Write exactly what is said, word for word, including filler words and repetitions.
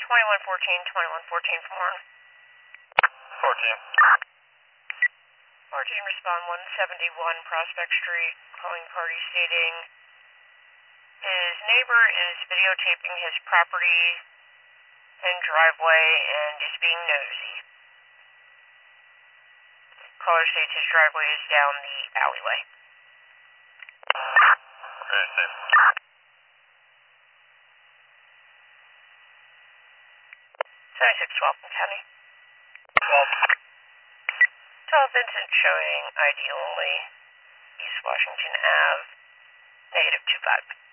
twenty-one fourteen, twenty-one fourteen for Horn. fourteen. fourteen, respond one seventy-one Prospect Street, calling party stating his neighbor is videotaping his property and driveway and is being nosy. Caller states his driveway is down the alleyway. Okay, same. seventy-six twelve from County. twelve. twelve Vincent showing I D only, East Washington Avenue, negative two five.